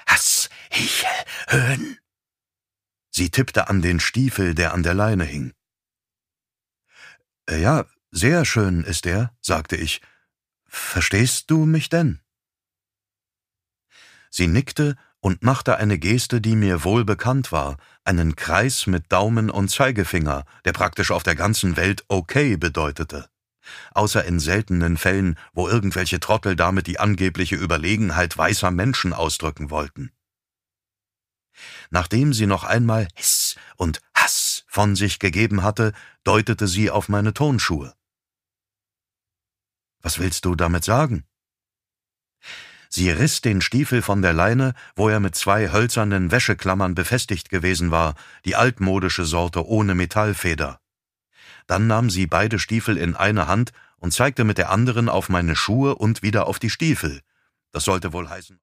Hass, Hichel, Höhn. Sie tippte an den Stiefel, der an der Leine hing. »Ja, sehr schön ist er«, sagte ich. »Verstehst du mich denn?« Sie nickte und machte eine Geste, die mir wohl bekannt war, einen Kreis mit Daumen und Zeigefinger, der praktisch auf der ganzen Welt okay bedeutete. Außer in seltenen Fällen, wo irgendwelche Trottel damit die angebliche Überlegenheit weißer Menschen ausdrücken wollten. Nachdem sie noch einmal Hiss und Hass von sich gegeben hatte, deutete sie auf meine Turnschuhe. »Was willst du damit sagen?« Sie riss den Stiefel von der Leine, wo er mit 2 hölzernen Wäscheklammern befestigt gewesen war, die altmodische Sorte ohne Metallfeder. Dann nahm sie beide Stiefel in eine Hand und zeigte mit der anderen auf meine Schuhe und wieder auf die Stiefel. Das sollte wohl heißen...